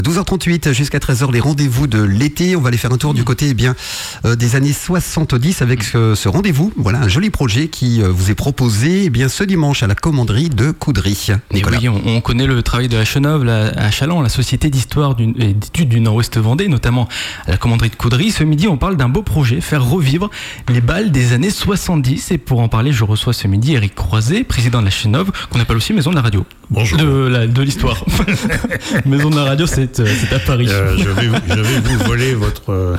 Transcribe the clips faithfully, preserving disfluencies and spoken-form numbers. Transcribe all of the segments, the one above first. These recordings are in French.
douze heures trente-huit jusqu'à treize heures, les rendez-vous de l'été. On va aller faire un tour du côté eh bien euh, des années soixante-dix avec ce, ce rendez-vous. Voilà un joli projet qui euh, vous est proposé eh bien ce dimanche à la commanderie de Coudry. Nicolas. Oui, on, on connaît le travail de la Chenov à Challans, la société d'histoire du, et d'études du Nord-Ouest Vendée, notamment à la commanderie de Coudry. Ce midi, on parle d'un beau projet, faire revivre les balles des années soixante-dix. Et pour en parler, je reçois ce midi Eric Croiset, président de la Chenov, qu'on appelle aussi Maison de la Radio. Bonjour. De, la, de l'histoire. Maison de la Radio, c'est, c'est à Paris. Euh, je, vais, je vais vous voler votre, euh,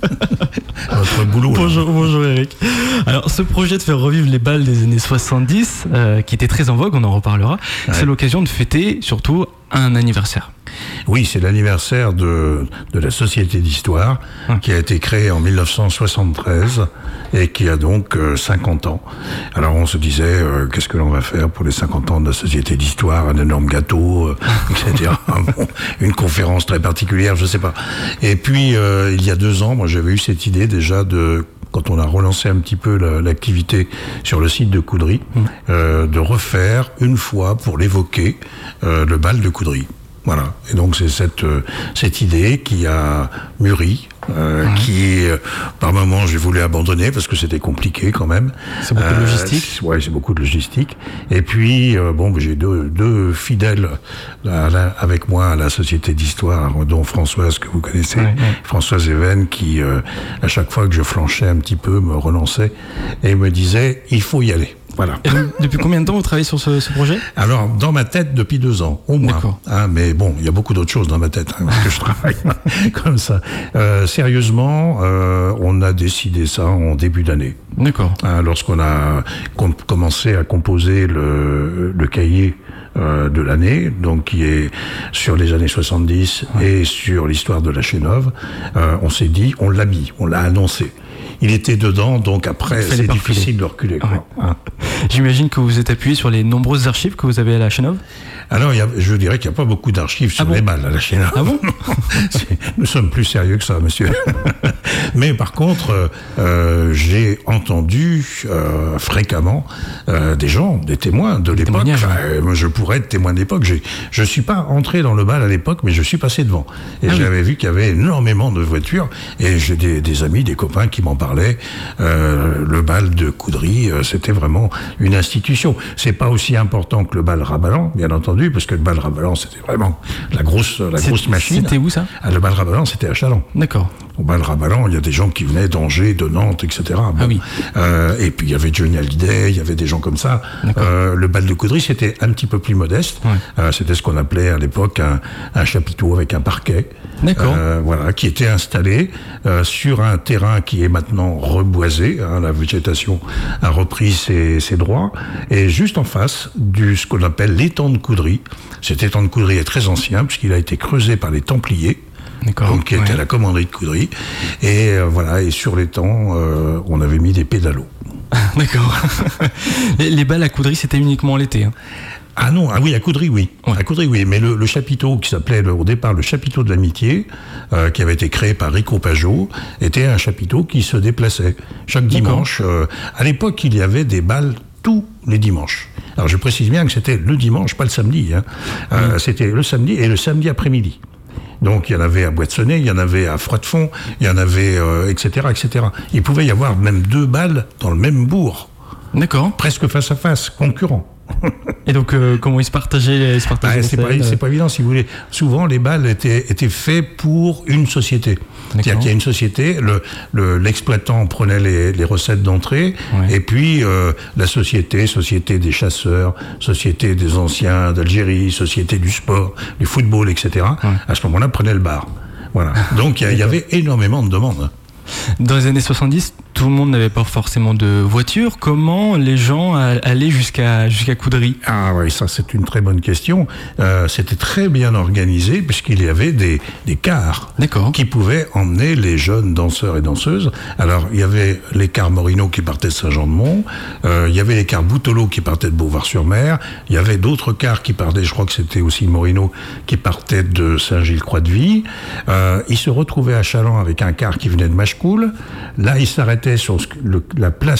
votre boulot. Bonjour, bonjour Eric. Alors, ce projet de faire revivre les balles des années soixante-dix, euh, qui était très en vogue, on en reparlera, ouais. C'est l'occasion de fêter surtout un anniversaire. Oui, c'est l'anniversaire de, de la Société d'Histoire, hum. qui a été créée en dix-neuf cent soixante-treize et qui a donc euh, cinquante ans. Alors on se disait, euh, qu'est-ce que l'on va faire pour les cinquante ans de la Société d'Histoire, un énorme gâteau, euh, et cetera. Bon, une conférence très particulière, je ne sais pas. Et puis, euh, il y a deux ans, moi j'avais eu cette idée déjà de... quand on a relancé un petit peu la, l'activité sur le site de Coudry, mmh. euh, de refaire une fois pour l'évoquer euh, le bal de Coudry. Voilà. Et donc c'est cette euh, cette idée qui a mûri, euh, mmh. qui euh, par moments j'ai voulu abandonner parce que c'était compliqué quand même. C'est beaucoup euh, de logistique. Ouais, c'est beaucoup de logistique. Et puis euh, bon, j'ai deux deux fidèles à la, avec moi à la Société d'Histoire, dont Françoise que vous connaissez, ouais, ouais. Françoise Even, qui euh, à chaque fois que je flanchais un petit peu me relançait et me disait il faut y aller. Voilà. Et donc, depuis combien de temps vous travaillez sur ce, ce projet ? Alors, dans ma tête, depuis deux ans, au moins. Hein, mais bon, il y a beaucoup d'autres choses dans ma tête, hein, parce que je travaille comme ça. Euh, sérieusement, euh, on a décidé ça en début d'année. D'accord. Hein, lorsqu'on a com- commencé à composer le, le cahier euh, de l'année, donc qui est sur les années soixante-dix ouais. et sur l'histoire de la Chenov, euh, on s'est dit, on l'a mis, on l'a annoncé. Il était dedans, donc après, c'est difficile de reculer. Quoi. Ouais. Hein. J'imagine que vous êtes appuyé sur les nombreuses archives que vous avez à la Chenov. Alors, il y a, je dirais qu'il n'y a pas beaucoup d'archives sur ah bon les balles à la Chenov. Ah bon Nous sommes plus sérieux que ça, monsieur. Mais par contre, euh, j'ai entendu euh, fréquemment euh, des gens, des témoins de l'époque. Euh, je pourrais être témoin de l'époque. J'ai, je ne suis pas entré dans le bal à l'époque, mais je suis passé devant. Et ah j'avais oui. vu qu'il y avait énormément de voitures. Et j'ai des, des amis, des copains qui m'en parlaient. Euh, le bal de Coudry, euh, c'était vraiment une institution. C'est pas aussi important que le bal Rabalan, bien entendu, parce que le bal Rabalan, c'était vraiment la grosse, la c'est, grosse machine. C'était où ça ? Ah, le bal Rabalan, c'était à Challans. D'accord. Au bal Rabalan, il y a des gens qui venaient d'Angers, de Nantes, et cetera. Bon. Ah oui. Euh, et puis il y avait Johnny Hallyday, il y avait des gens comme ça. Euh, le bal de Coudry, c'était un petit peu plus modeste. Ouais. Euh, c'était ce qu'on appelait à l'époque un, un chapiteau avec un parquet. D'accord. Euh, voilà, qui était installé euh, sur un terrain qui est maintenant reboisé. Hein, la végétation a repris ses, ses droits. Et juste en face du ce qu'on appelle l'étang de Coudry. Cet étang de Coudry est très ancien puisqu'il a été creusé par les Templiers. D'accord. Donc, qui était ouais. à la commanderie de Coudry. Et euh, voilà, et sur l'étang, euh, on avait mis des pédalos. D'accord. les, les balles à Coudry, c'était uniquement l'été. Hein. Ah non, ah oui, à Coudry, oui. Ouais. À Coudry, oui. Mais le, le chapiteau qui s'appelait le, au départ le chapiteau de l'amitié, euh, qui avait été créé par Rico Pajot, était un chapiteau qui se déplaçait chaque dimanche. Euh, à l'époque, il y avait des balles tous les dimanches. Alors, je précise bien que c'était le dimanche, pas le samedi. Hein. Euh, oui. C'était le samedi et le samedi après-midi. Donc, il y en avait à Boîte-Sonnet, il y en avait à Froidefond, il y en avait, euh, et cetera, et cetera. Il pouvait y avoir même deux balles dans le même bourg. D'accord. Presque face à face, concurrents. Et donc, euh, comment ils se partageaient, ils se partageaient ah, c'est, pas, c'est pas évident, si vous voulez. Souvent, les balles étaient, étaient faits pour une société. D'accord. C'est-à-dire qu'il y a une société, le, le, l'exploitant prenait les, les recettes d'entrée, ouais. et puis euh, la société, société des chasseurs, société des anciens d'Algérie, société du sport, du football, et cetera, ouais. à ce moment-là, prenait le bar. Voilà. Donc, il y, y avait énormément de demandes. Dans les années soixante-dix, tout le monde n'avait pas forcément de voiture. Comment les gens allaient jusqu'à, jusqu'à Coudry ? Ah oui, ça c'est une très bonne question. Euh, c'était très bien organisé puisqu'il y avait des, des cars D'accord. qui pouvaient emmener les jeunes danseurs et danseuses. Alors il y avait les cars Morino qui partaient de Saint-Jean-de-Mont, euh, il y avait les cars Boutelot qui partaient de Beauvoir-sur-Mer, il y avait d'autres cars qui partaient, je crois que c'était aussi Morino, qui partaient de Saint-Gilles-Croix-de-Vie. Euh, ils se retrouvaient à Challans avec un car qui venait de Machecoul. Là, ils s'arrêtaient sur le, la place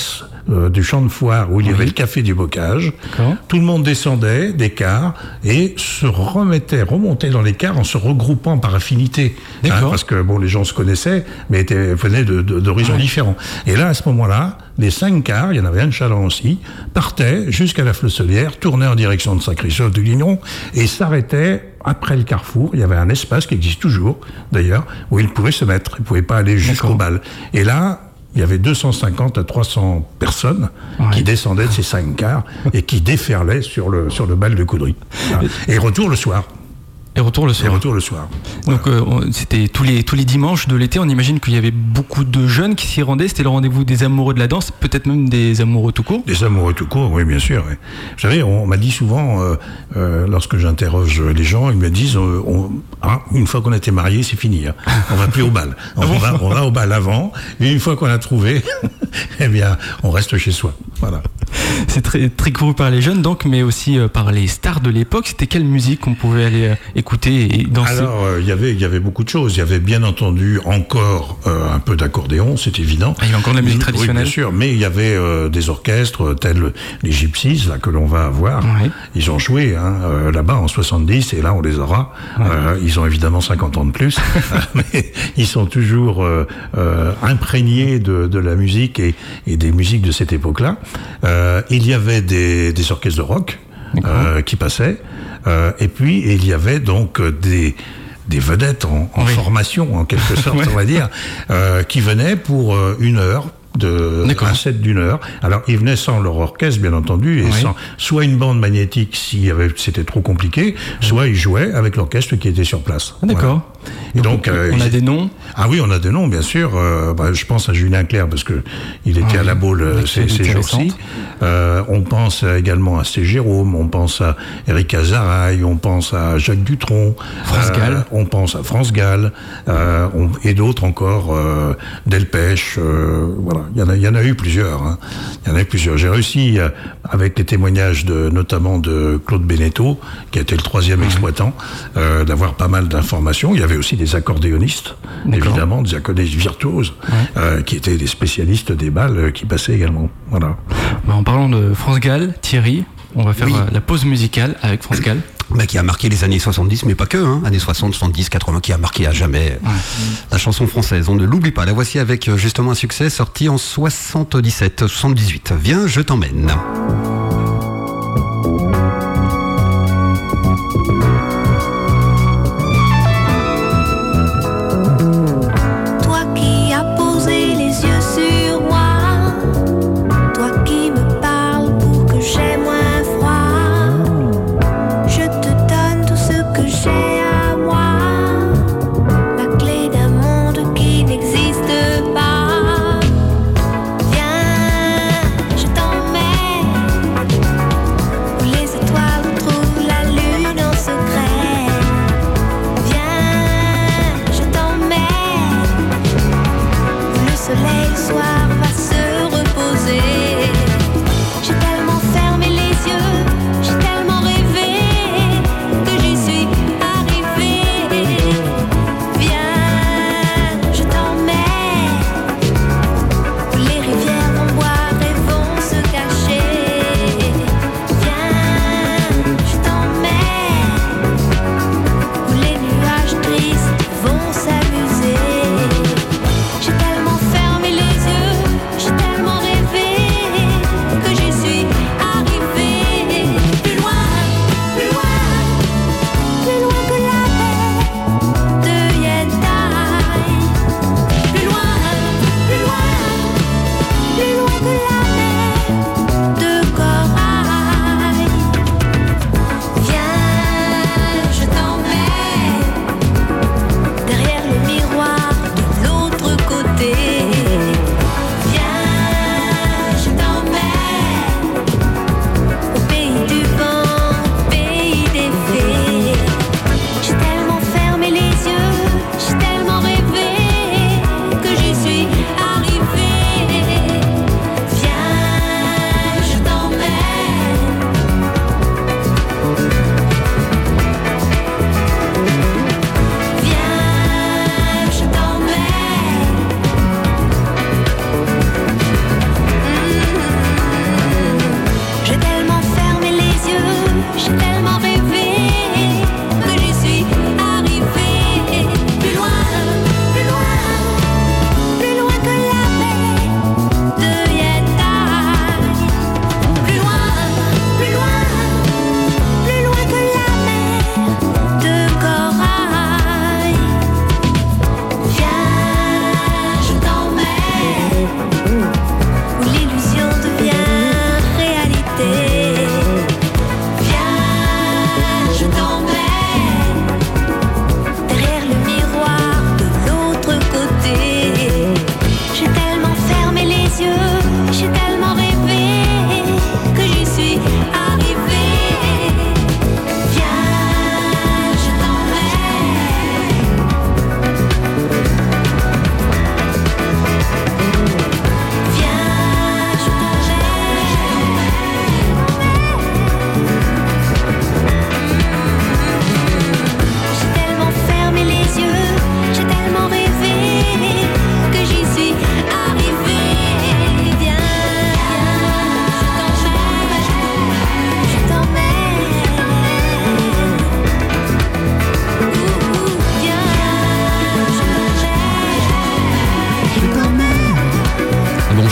euh, du champ de foire où il y avait Oui. le café du bocage. D'accord. Tout le monde descendait des cars et se remettait, remontait dans les cars en se regroupant par affinité. Hein, D'accord. parce que bon, les gens se connaissaient, mais étaient, venaient de, de, d'horizons Ouais. différents. Et là, à ce moment-là, les cinq cars, il y en avait un de Châlons aussi, partaient jusqu'à la Flosselière, tournaient en direction de Saint-Christophe de Lignon et s'arrêtaient après le carrefour. Il y avait un espace qui existe toujours, d'ailleurs, où ils pouvaient se mettre. Ils ne pouvaient pas aller jusqu'au D'accord. bal. Et là, il y avait deux cent cinquante à trois cents personnes Ouais. qui descendaient de ces cinq cars et qui déferlaient sur le, sur le bal de Coudry. Voilà. Et retour le soir. Et retour le Et soir. retour le soir. Donc euh, on- c'était tous les tous les dimanches de l'été. On imagine qu'il y avait beaucoup de jeunes qui s'y rendaient. C'était le rendez-vous des amoureux de la danse, peut-être même des amoureux tout court. Des amoureux tout court, oui, bien sûr. Oui. Vous savez, on m'a dit souvent, euh, euh, lorsque j'interroge les gens, ils me disent, euh, on, ah, une fois qu'on a été mariés, c'est fini. Hein. On va plus au bal. On, va, on va au bal avant, et une fois qu'on a trouvé, eh bien, on reste chez soi. Voilà. C'est très très couru par les jeunes, donc, mais aussi euh, par les stars de l'époque. C'était quelle musique qu'on pouvait aller euh, écouter et danser? Alors, euh, il y avait, il y avait beaucoup de choses. Il y avait bien entendu encore euh, un peu d'accordéon, c'est évident. Ah, il y avait encore de la musique Oui, traditionnelle. bien sûr, mais il y avait euh, des orchestres tels les Gypsies là que l'on va avoir. Ouais. Ils ont joué hein, euh, là-bas en soixante-dix et là on les aura. Euh, ils ont évidemment cinquante ans de plus, mais ils sont toujours euh, euh, imprégnés de, de la musique et, et des musiques de cette époque-là. Euh, il y avait des, des orchestres de rock euh, qui passaient, euh, et puis il y avait donc euh, des des vedettes en, en Oui. formation, en quelque sorte, Ouais. on va dire, euh, qui venaient pour euh, une heure, de D'accord. un set d'une heure. Alors, ils venaient sans leur orchestre, bien entendu, et Oui. sans soit une bande magnétique si c'était trop compliqué, soit ils jouaient avec l'orchestre qui était sur place. Ah, d'accord. Et Donc, donc, euh, on a ils- des noms. Ah oui, on a des noms, bien sûr. Euh, bah, je pense à Julien Clerc, parce que il était Ah à oui. la Baule euh, Avec ces, la ces lutte jours-ci. récente. Euh, on pense également à C. Jérôme, on pense à Eric Azaraï, on pense à Jacques Dutronc. France euh, Gall. On pense à France Gall, euh, on- et d'autres encore, euh, Delpech, euh, voilà. Il y en a, il y en a eu plusieurs. Hein. Il y en a eu plusieurs. J'ai réussi, euh, avec les témoignages de, notamment de Claude Beneteau, qui était le troisième exploitant, euh, d'avoir pas mal d'informations. Il y avait aussi des accordéonistes, D'accord. évidemment, des accordéonistes virtuoses, euh, qui étaient des spécialistes des balles, euh, qui passaient également. Voilà. Bah, en parlant de France Gall, Thierry, on va faire Oui. euh, la pause musicale avec France Gall. Bah, qui a marqué les années soixante-dix, mais pas que, hein, années soixante, soixante-dix, quatre-vingts, qui a marqué à jamais la chanson française. On ne l'oublie pas. La voici avec euh, justement un succès sorti en soixante-dix-sept, soixante-dix-huit. Viens, je t'emmène. Toi qui as posé les yeux sur moi, toi qui me parles pour que j'aie moins froid, je te donne tout ce que j'ai à moi, la clé d'un monde qui n'existe pas. Viens, je t'emmène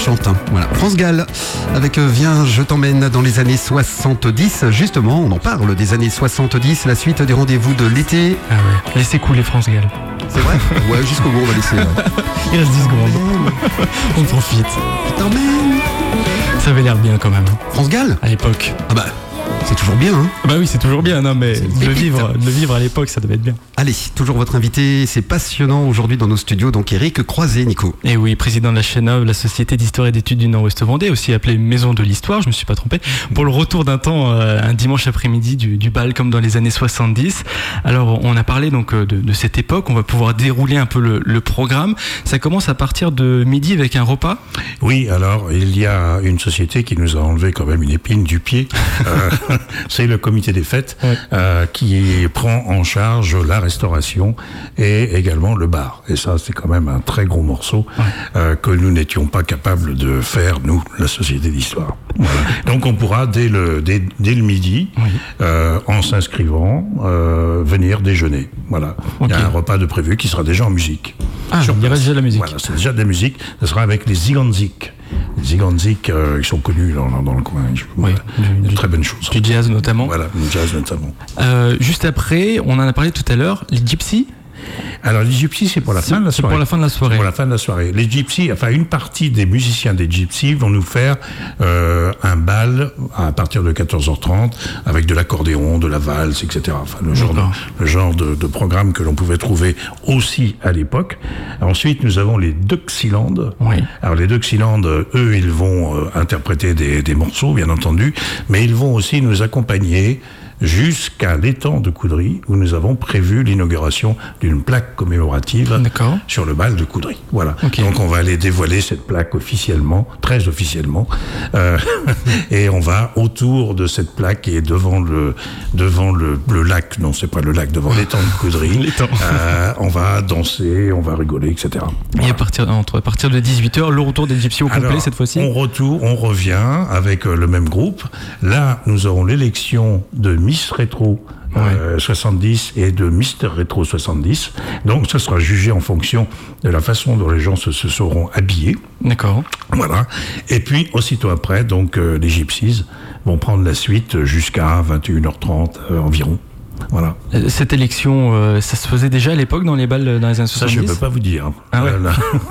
Argentin. Voilà. France Gall avec euh, Viens, je t'emmène dans les années soixante-dix. Justement, on en parle des années soixante-dix, la suite des rendez-vous de l'été. Ah ouais, laissez couler France Gall. C'est vrai? Ouais, jusqu'au bout, on va laisser. Ouais. Il reste dix secondes. On profite. Je t'emmène. Ça avait l'air bien quand même. France Gall? À l'époque. Ah bah, c'est toujours bien, hein. Bah oui, c'est toujours bien, non mais C'est de le pépite. vivre, de le vivre à l'époque, ça devait être bien. Allez, toujours votre invité, c'est passionnant aujourd'hui dans nos studios, donc Eric Croiset, Nico. Et oui, président de la Chenov, la Société d'Histoire et d'Études du Nord-Ouest Vendée, aussi appelée Maison de l'Histoire, je me suis pas trompé, pour le retour d'un temps, euh, un dimanche après-midi du, du bal comme dans les années soixante-dix. Alors, on a parlé donc de, de cette époque, on va pouvoir dérouler un peu le, le programme. Ça commence à partir de midi avec un repas. Oui, alors il y a une société qui nous a enlevé quand même une épine du pied. Euh, c'est le comité des fêtes Ouais. euh, qui prend en charge la restauration et également le bar. Et ça, c'est quand même un très gros morceau Ouais. euh, que nous n'étions pas capables de faire, nous, la Société d'Histoire. Voilà. Donc on pourra, dès le, dès, dès le midi, Oui. euh, en s'inscrivant, euh, venir déjeuner. Voilà. Il y Ok. a un repas de prévu qui sera déjà en musique. Ah, Sur il y aura place. déjà de la musique. Voilà, c'est déjà de la musique. Ce sera avec les Ziganzik. Les Ziganzik, euh, ils sont connus dans, dans, dans le coin. Oui, Voilà. du- de du- très bonnes choses. Du jazz notamment. Voilà, le jazz notamment. Euh, juste après, on en a parlé tout à l'heure, les gypsies. Alors les gypsies, c'est pour la fin de la C'est soirée. pour la fin de la soirée. Pour la fin de la soirée. Les gypsies, enfin une partie des musiciens des gypsies vont nous faire euh, un bal à partir de quatorze heures trente avec de l'accordéon, de la valse, et cetera. Enfin le genre, de, D'accord. le genre de, de programme que l'on pouvait trouver aussi à l'époque. Ensuite, nous avons les Dixieland. Oui. Alors les Dixieland, eux, ils vont euh, interpréter des, des morceaux, bien entendu, mais ils vont aussi nous accompagner jusqu'à l'étang de Coudry, où nous avons prévu l'inauguration d'une plaque commémorative D'accord. sur le bal de Coudry. Voilà. Ok. Donc on va aller dévoiler cette plaque officiellement, très officiellement, euh, et on va autour de cette plaque et devant le devant le, le lac, non c'est pas le lac, devant l'étang de Coudry, L'étang. euh, on va danser, on va rigoler, et cetera. Et à partir, entre, à partir de dix-huit heures, le retour des gypsies au complet Alors, cette fois-ci. On retourne, on revient avec euh, le même groupe. Là, nous aurons l'élection de Miss Rétro euh, soixante-dix et de Mister Rétro soixante-dix. Donc, ce sera jugé en fonction de la façon dont les gens se, se seront habillés. D'accord. Voilà. Et puis, aussitôt après, donc, euh, les Gypsies vont prendre la suite jusqu'à vingt et une heures trente euh, environ. Voilà. Euh, Cette élection, euh, ça se faisait déjà à l'époque dans les balles euh, dans les années Ça, soixante-dix. je ne peux pas vous dire. Ah ouais. Euh, là,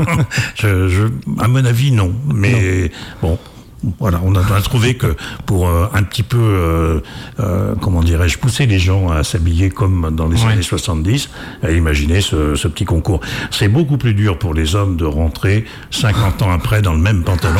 je, je, à mon avis, non. Mais bon. Voilà, on a, on a trouvé que pour euh, un petit peu, euh, euh, comment dirais-je, pousser les gens à s'habiller comme dans les Ouais. années soixante-dix, à imaginer ce, ce petit concours. C'est beaucoup plus dur pour les hommes de rentrer cinquante ans après dans le même pantalon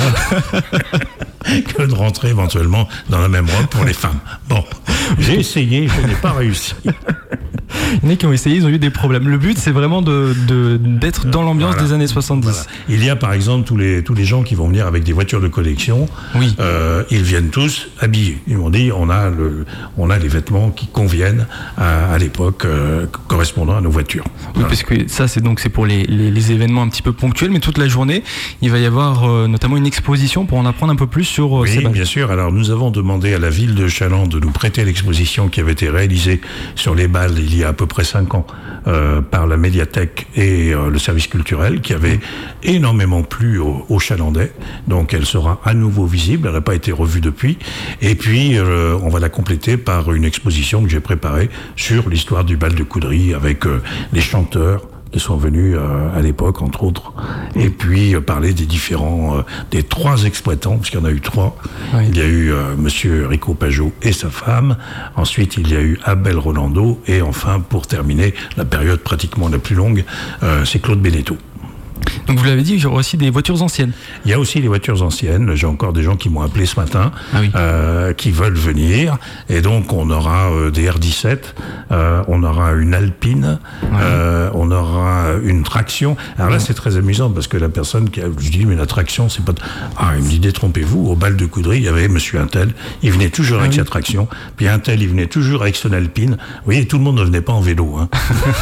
que de rentrer éventuellement dans la même robe pour les femmes. Bon, j'ai essayé, je n'ai pas réussi. Il y en a qui ont essayé, ils ont eu des problèmes. Le but, c'est vraiment de, de- d'être dans l'ambiance Voilà. des années soixante-dix. Voilà. Il y a par exemple tous les, tous les gens qui vont venir avec des voitures de collection. Oui. Euh, ils viennent tous habillés. Ils m'ont dit on a, le, on a les vêtements qui conviennent à, à l'époque euh, correspondant à nos voitures. Oui, Voilà. parce que ça, c'est donc c'est pour les, les, les événements un petit peu ponctuels, mais toute la journée, il va y avoir euh, notamment une exposition pour en apprendre un peu plus sur euh, ces Oui, balles. bien sûr. Alors, nous avons demandé à la ville de Chaland de nous prêter l'exposition qui avait été réalisée sur les balles il y a à peu près cinq ans euh, par la médiathèque et euh, le service culturel, qui avait énormément plu aux, aux Chalandais. Donc, elle sera à nouveau visible. Elle n'a pas été revue depuis. Et puis, euh, on va la compléter par une exposition que j'ai préparée sur l'histoire du bal de Coudry avec euh, les chanteurs qui sont venus euh, à l'époque, entre autres, et puis euh, parler des différents, euh, des trois exploitants, parce qu'il y en a eu trois. Oui. Il y a eu euh, Monsieur Rico Pajot et sa femme, ensuite il y a eu Abel Rolando, et enfin, pour terminer, la période pratiquement la plus longue, euh, c'est Claude Bénéteau. Donc vous l'avez dit, il y aura aussi des voitures anciennes. Il y a aussi les voitures anciennes. J'ai encore des gens qui m'ont appelé ce matin, Ah oui. euh, qui veulent venir. Et donc, on aura euh, des R dix-sept, euh, on aura une Alpine, euh, on aura une traction. Alors là, c'est très amusant parce que la personne qui a, je dis, mais la traction, c'est pas... Ah, il me dit, détrompez-vous, au bal de Coudry, il y avait monsieur Untel, il venait toujours avec oui. sa traction, puis Untel, il venait toujours avec son Alpine. Vous voyez, tout le monde ne venait pas en vélo, hein.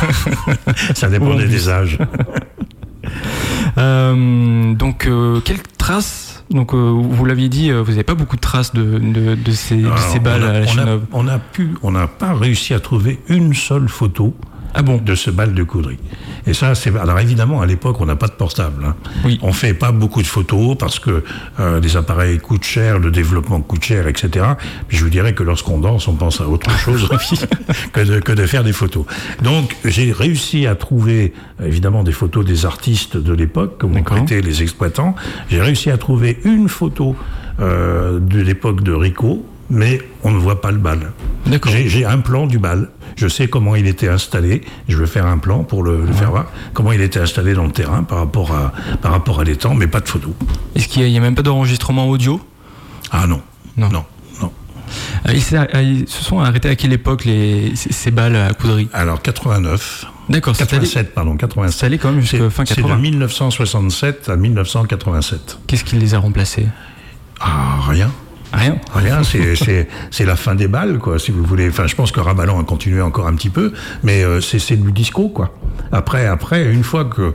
Ça dépendait Ou en des âges. Euh, donc, euh, quelles traces donc, euh, vous l'aviez dit, euh, vous n'avez pas beaucoup de traces de, de, de ces, de Alors, ces balles on a- à la on a- Chenov. on a pu, on n'a pas réussi à trouver une seule photo Ah bon? de ce bal de Coudry. Et ça, c'est... Alors évidemment, à l'époque, on n'a pas de portable. Hein. Oui. On fait pas beaucoup de photos parce que euh, les appareils coûtent cher, le développement coûte cher, et cetera. Puis je vous dirais que lorsqu'on danse, on pense à autre chose que, de, que de faire des photos. Donc, j'ai réussi à trouver, évidemment, des photos des artistes de l'époque, comme ont prêté les exploitants. J'ai réussi à trouver une photo euh, de l'époque de Rico, mais on ne voit pas le bal. D'accord. J'ai, j'ai un plan du bal. Je sais comment il était installé. Je vais faire un plan pour le, le ouais. faire voir. Comment il était installé dans le terrain par rapport à, par rapport à l'étang, mais pas de photo. Est-ce qu'il n'y a, a même pas d'enregistrement audio ? Ah non. Non. Non. non. Euh, ils, ils se sont arrêtés à quelle époque les, ces, ces balles à Coudry ? Alors quatre-vingt-neuf. D'accord. quatre-vingt-sept, allé, pardon, quatre-vingt-sept. C'est allé quand même jusqu'à fin quatre-vingts. C'est de mille neuf cent soixante-sept à mille neuf cent quatre-vingt-sept. Qu'est-ce qui les a remplacés ? Ah, rien. Rien. Rien, c'est, c'est, c'est la fin des balles, quoi, si vous voulez. Enfin, je pense que Rabalan a continué encore un petit peu, mais euh, c'est, c'est du disco, quoi. Après, après, une fois que,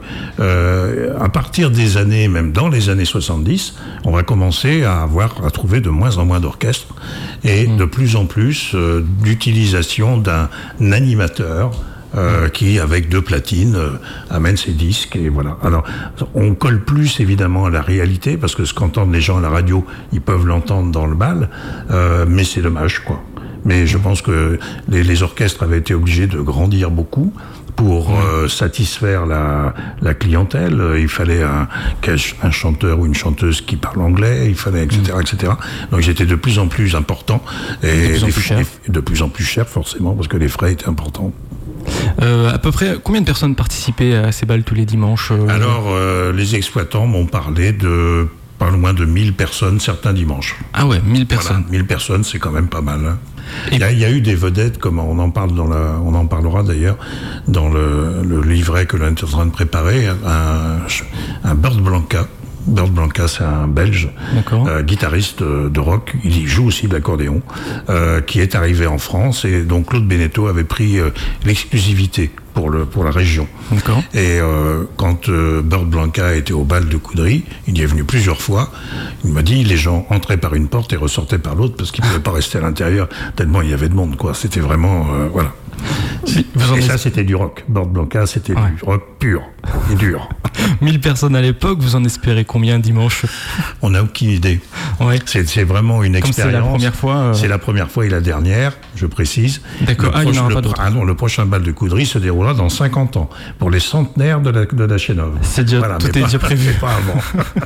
euh, à partir des années, même dans les années soixante-dix, on va commencer à avoir, à trouver de moins en moins d'orchestres et mmh. de plus en plus euh, d'utilisation d'un animateur. Euh, qui, avec deux platines, euh, amène ses disques, et voilà. Alors, on colle plus, évidemment, à la réalité, parce que ce qu'entendent les gens à la radio, ils peuvent l'entendre dans le bal, euh, mais c'est dommage, quoi. Mais je pense que les, les orchestres avaient été obligés de grandir beaucoup pour euh, satisfaire la, la clientèle. Il fallait un, un chanteur ou une chanteuse qui parle anglais, il fallait, et cetera, et cetera. Donc j'étais de plus en plus important, et de plus en plus cher. De plus en plus cher, forcément, parce que les frais étaient importants. Euh, à peu près, combien de personnes participaient à ces balles tous les dimanches euh... Alors, euh, les exploitants m'ont parlé de pas loin de mille personnes certains dimanches. Ah ouais, mille personnes. Voilà, mille personnes, c'est quand même pas mal. Hein. Il y, a, il y a eu des vedettes, comme on en parle dans la, on en parlera d'ailleurs dans le, le livret que l'on est en train de préparer, un, un Bird Blanca. Bird Blanca, c'est un Belge, euh, guitariste euh, de rock, il joue aussi de l'accordéon, euh, qui est arrivé en France, et donc Claude Beneteau avait pris euh, l'exclusivité pour, le, pour la région. D'accord. Et euh, quand euh, Bird Blanca était au bal de Coudry, il y est venu plusieurs fois, il m'a dit les gens entraient par une porte et ressortaient par l'autre parce qu'ils ne pouvaient pas rester à l'intérieur tellement il y avait de monde, quoi. C'était vraiment... Euh, voilà. Vous et ça, c'était du rock. Bird Blanca, c'était ouais. du rock pur et dur. mille personnes à l'époque, vous en espérez combien dimanche ? On n'a aucune idée. Ouais. C'est, c'est vraiment une Comme expérience. C'est la première fois. Euh... C'est la première fois et la dernière, je précise. D'accord. Le ah, proche, il n'y en aura le, pas d'autres. Ah non, le prochain bal de Coudry se déroulera dans cinquante ans, pour les centenaires de la, de la Chénove. C'est déjà, voilà, tout est pas, déjà prévu. Pas avant.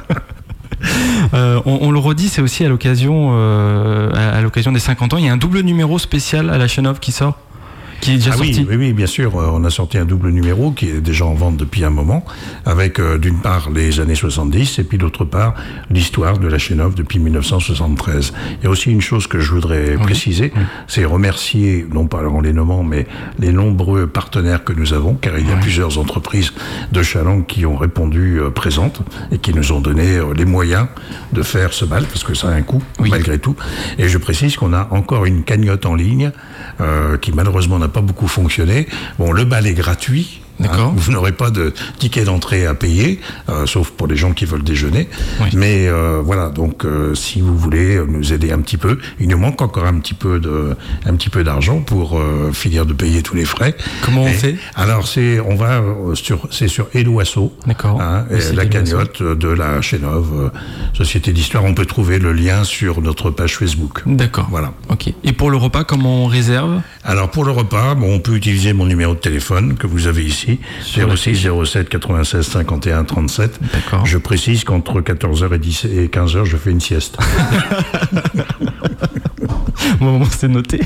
Euh, on, on le redit, c'est aussi à l'occasion, euh, à, à l'occasion des cinquante ans, il y a un double numéro spécial à la Chénove qui sort. Qui est déjà ah sorti. Oui, oui, oui, bien sûr. On a sorti un double numéro qui est déjà en vente depuis un moment, avec euh, d'une part les années soixante-dix et puis d'autre part l'histoire de la Chénove depuis mille neuf cent soixante-treize. Il y a aussi une chose que je voudrais oui. préciser, oui. c'est remercier, non pas en les nommant, mais les nombreux partenaires que nous avons, car il y a oui. plusieurs entreprises de Challans qui ont répondu euh, présentes et qui nous ont donné euh, les moyens de faire ce bal, parce que ça a un coût, oui. malgré tout. Et je précise qu'on a encore une cagnotte en ligne euh, qui malheureusement n'a pas beaucoup fonctionné. Bon, le bal est gratuit. D'accord. Hein, vous n'aurez pas de ticket d'entrée à payer, euh, sauf pour les gens qui veulent déjeuner. Oui. Mais euh, voilà, donc euh, si vous voulez nous aider un petit peu, il nous manque encore un petit peu de, un petit peu d'argent pour euh, finir de payer tous les frais. Comment et, on fait ? Alors c'est, on va euh, sur, c'est sur Eloasso. D'accord. Hein, et la cagnotte de la Chénove, euh, Société d'Histoire. On peut trouver le lien sur notre page Facebook. D'accord. Voilà. Ok. Et pour le repas, comment on réserve ? Alors pour le repas, bon, on peut utiliser mon numéro de téléphone que vous avez ici. zéro six zéro sept quatre-vingt-seize cinquante et un trente-sept. D'accord. Je précise qu'entre quatorze heures et quinze heures, je fais une sieste. Bon, c'est noté.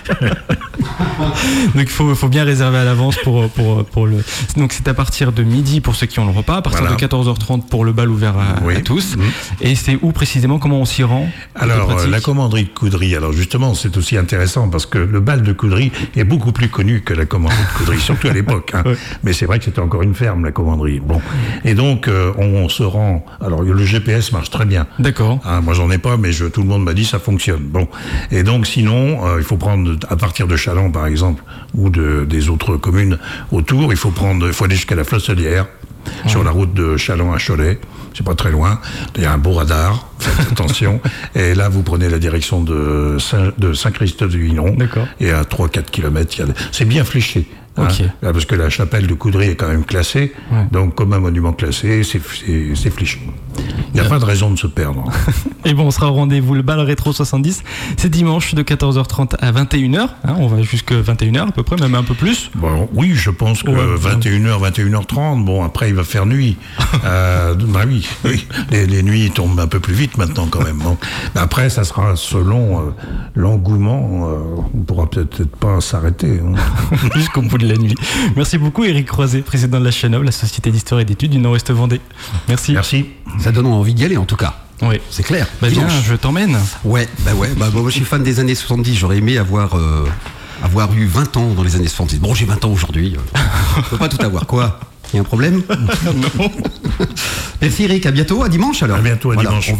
Donc il faut, faut bien réserver à l'avance pour, pour, pour le... Donc c'est à partir de midi pour ceux qui ont le repas, à partir voilà. de quatorze heures trente pour le bal ouvert à, oui. à tous. Mmh. Et c'est où précisément, comment on s'y rend ? Alors la commanderie de Coudry, alors justement c'est aussi intéressant parce que le bal de Coudry est beaucoup plus connu que la commanderie de Coudry, surtout à l'époque. Hein. Ouais. Mais c'est vrai que c'était encore une ferme, la commanderie. Bon. Et donc euh, on, on se rend... Alors le G P S marche très bien. D'accord. Hein, moi j'en ai pas, mais je, tout le monde m'a dit ça fonctionne. Bon. Et donc sinon, euh, il faut prendre à partir de Challans par exemple, ou de, des autres communes autour, il faut prendre, il faut aller jusqu'à la Flosselière, ouais. sur la route de Challans à Cholet, c'est pas très loin, il y a un beau radar, faites attention, et là vous prenez la direction de, Saint, de Saint-Christophe-du-Vinon, et à trois à quatre kilomètres, il y a, c'est bien fléché. Ok. Hein, parce que la chapelle de Coudry est quand même classée, Ouais. donc comme un monument classé, c'est, c'est, c'est fléché. Il n'y a Ouais. pas de raison de se perdre. Et bon, on sera au rendez-vous, le bal rétro soixante-dix. C'est dimanche de quatorze heures trente à vingt et une heures. Hein, on va jusqu'à vingt et une heures à peu près, même un peu plus. Bon, oui, je pense que Ouais. vingt et une heures, vingt et une heures trente, bon, après il va faire nuit. euh, bah oui, oui. Les, les nuits tombent un peu plus vite maintenant quand même. Bon. Mais après, ça sera selon euh, l'engouement. Euh, on pourra peut-être pas s'arrêter. Hein. Jusqu'au bout de la nuit. Merci beaucoup, Éric Croiset, président de la Chenov, la Société d'Histoire et d'Études du Nord-Ouest Vendée. Merci. Merci. Ça donne envie d'y aller en tout cas. Oui. C'est clair. Bah viens, Dimanche. je t'emmène. Ouais, bah ouais, bah moi je suis fan des années soixante-dix, j'aurais aimé avoir, euh, avoir eu vingt ans dans les années soixante-dix. Bon, j'ai vingt ans aujourd'hui, euh, je peux pas tout avoir, quoi. Il y a un problème? Non. Merci Eric, à bientôt, à dimanche alors. À bientôt, à Voilà, dimanche. on